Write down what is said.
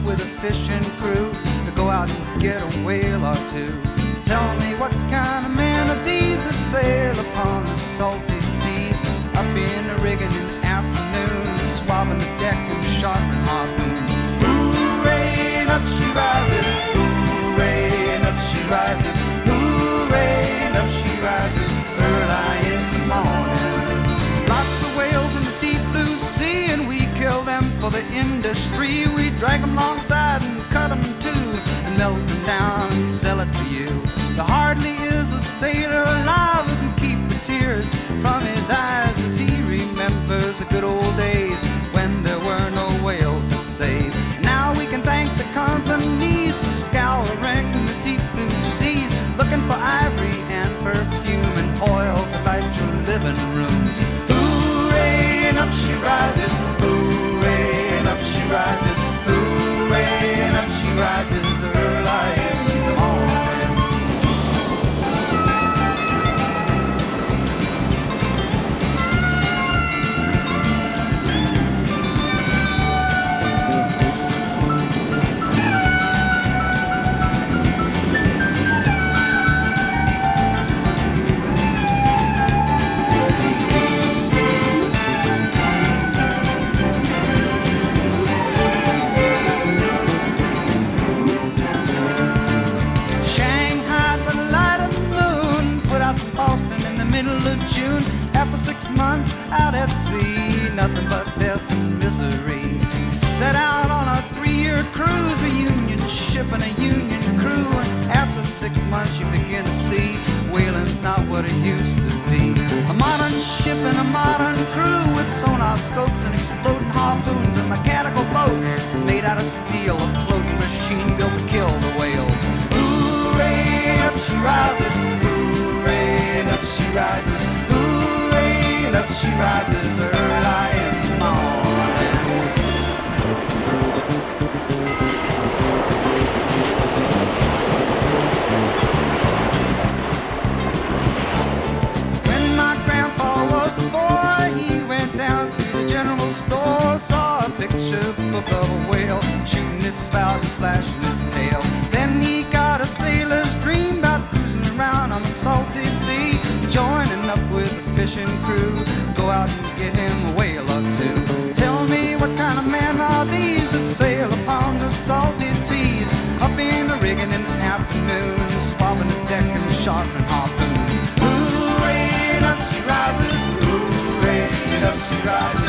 with a fishing crew to go out and get a whale or two. Tell me what kind of men are these that sail upon the salty seas, up in the rigging in the afternoon, swabbing the deck and sharpening harpoons. Hooray, and up she rises, hooray, and up she rises, hooray, and up she rises, early in the morning. Lots of whales in the deep blue sea, and we kill them for the industry. We drag them alongside and cut them in two, and melt them down and sell it to you. There hardly is a sailor alive who can keep the tears from his eyes as he remembers the good old days when there were no whales to save. Now we can thank the companies for scouring the deep blue seas, looking for ivory and perfume and oil to light your living rooms. Hooray, and up she rises, hooray, and up she rises, hooray, and up she rises, early in the morning. June, after 6 months out at sea, nothing but death and misery. Set out on a 3-year cruise, a Union ship and a Union crew. And after 6 months you begin to see whaling's not what it used to be. A modern ship and a modern crew with sonar scopes and exploding harpoons, a mechanical boat made out of steel, a floating machine built to kill the whales. Hooray, up she rises, hooray, and up she rises, hooray, and up she rises, early in the morning. When my grandpa was a boy, he went down to the general store, saw a picture book of a whale shooting its spout and flashing its tail. Then he got a sailor's dream about cruising around on the salty sea, joining up with a fishing crew, go out and get him a whale or two. Tell me what kind of men are these that sail upon the salty seas, up in the rigging in the afternoon, swabbing the deck and sharpening harpoons. Hooray, and up she rises, hooray, and up she rises.